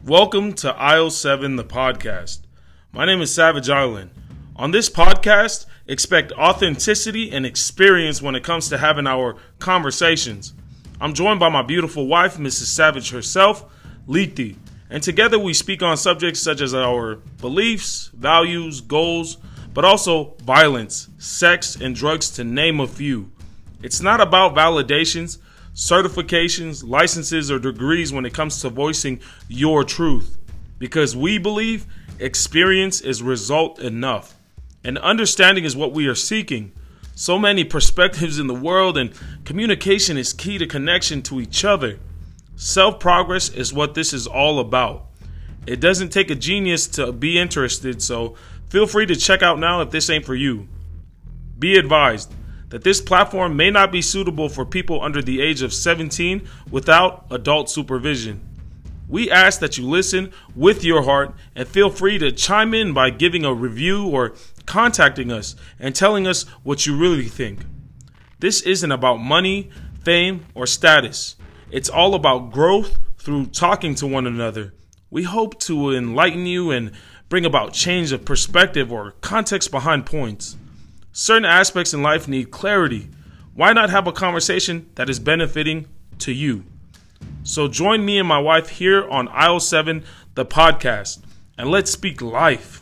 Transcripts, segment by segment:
Welcome to Aisle 7, the podcast. My name is Savage Island. On this podcast, expect authenticity and experience when it comes to having our conversations. I'm joined by my beautiful wife, Mrs. Savage herself, Liti, and together we speak on subjects such as our beliefs, values, goals, but also violence, sex, and drugs, to name a few. It's not about validations, certifications, licenses, or degrees when it comes to voicing your truth, because we believe experience is result enough, and understanding is what we are seeking. So many perspectives in the world, and communication is key to connection to each other. Self-progress is what this is all about. It doesn't take a genius to be interested, so feel free to check out now if this ain't for you. Be advised that this platform may not be suitable for people under the age of 17 without adult supervision. We ask that you listen with your heart and feel free to chime in by giving a review or contacting us and telling us what you really think. This isn't about money, fame, or status. It's all about growth through talking to one another. We hope to enlighten you and bring about change of perspective or context behind points. Certain aspects in life need clarity. Why not have a conversation that is benefiting to you? So join me and my wife here on Aisle 7, the podcast, and let's speak life.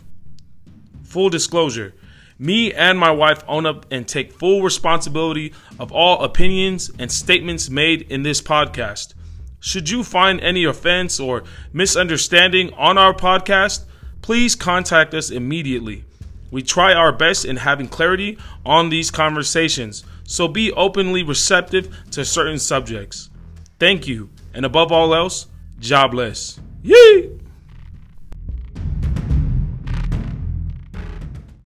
Full disclosure, me and my wife own up and take full responsibility of all opinions and statements made in this podcast. Should you find any offense or misunderstanding on our podcast, please contact us immediately. We try our best in having clarity on these conversations, so be openly receptive to certain subjects. Thank you, and above all else, jobless. Yee!